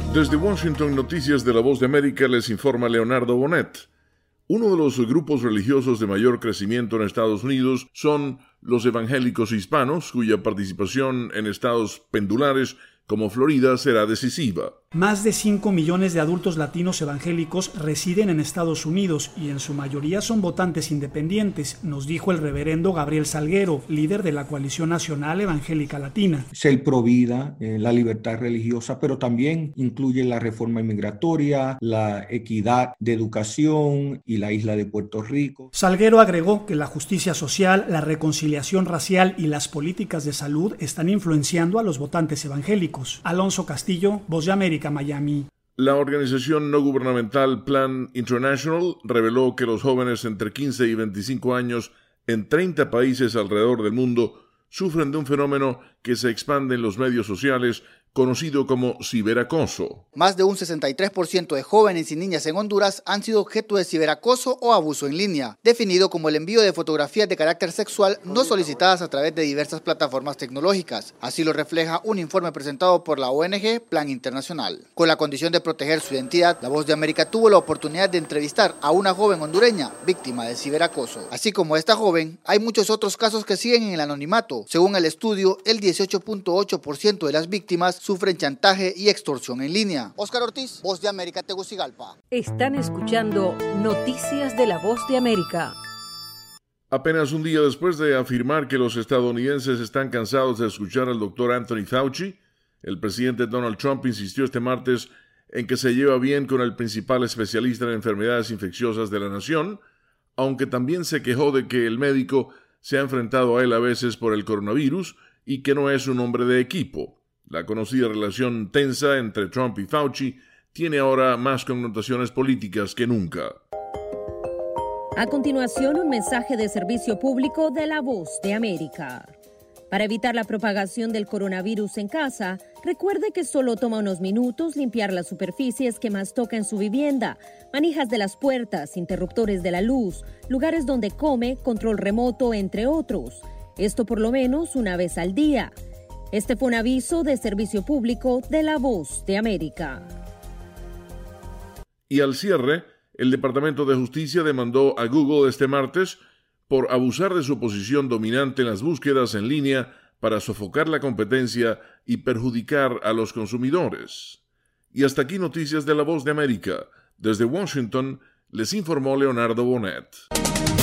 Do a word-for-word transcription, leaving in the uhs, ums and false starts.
Desde Washington, Noticias de la Voz de América, les informa Leonardo Bonet. Uno de los grupos religiosos de mayor crecimiento en Estados Unidos son los evangélicos hispanos, cuya participación en estados pendulares como Florida será decisiva. Más de cinco millones de adultos latinos evangélicos residen en Estados Unidos y en su mayoría son votantes independientes, nos dijo el reverendo Gabriel Salguero, líder de la Coalición Nacional Evangélica Latina. Ser pro vida, eh, la libertad religiosa, pero también incluye la reforma inmigratoria, la equidad de educación y la isla de Puerto Rico. Salguero agregó que la justicia social, la reconciliación racial y las políticas de salud están influenciando a los votantes evangélicos. Alonso Castillo, Voz de América, Miami. La organización no gubernamental Plan International reveló que los jóvenes entre quince y veinticinco años en treinta países alrededor del mundo sufren de un fenómeno que se expande en los medios sociales conocido como ciberacoso. Más de un sesenta y tres por ciento de jóvenes y niñas en Honduras han sido objeto de ciberacoso o abuso en línea, definido como el envío de fotografías de carácter sexual no solicitadas a través de diversas plataformas tecnológicas. Así lo refleja un informe presentado por la O N G Plan Internacional. Con la condición de proteger su identidad, La Voz de América tuvo la oportunidad de entrevistar a una joven hondureña víctima de ciberacoso. Así como esta joven, hay muchos otros casos que siguen en el anonimato. Según el estudio, el dieciocho punto ocho por ciento de las víctimas sufren chantaje y extorsión en línea. Oscar Ortiz, Voz de América, Tegucigalpa. Están escuchando Noticias de la Voz de América. Apenas un día después de afirmar que los estadounidenses están cansados de escuchar al doctor Anthony Fauci, el presidente Donald Trump insistió este martes en que se lleva bien con el principal especialista en enfermedades infecciosas de la nación, aunque también se quejó de que el médico se ha enfrentado a él a veces por el coronavirus y que no es un hombre de equipo. La conocida relación tensa entre Trump y Fauci tiene ahora más connotaciones políticas que nunca. A continuación, un mensaje de servicio público de La Voz de América. Para evitar la propagación del coronavirus en casa, recuerde que solo toma unos minutos limpiar las superficies que más toca en su vivienda, manijas de las puertas, interruptores de la luz, lugares donde come, control remoto, entre otros. Esto por lo menos una vez al día. Este fue un aviso de servicio público de La Voz de América. Y al cierre, el Departamento de Justicia demandó a Google este martes por abusar de su posición dominante en las búsquedas en línea para sofocar la competencia y perjudicar a los consumidores. Y hasta aquí Noticias de La Voz de América. Desde Washington, les informó Leonardo Bonet.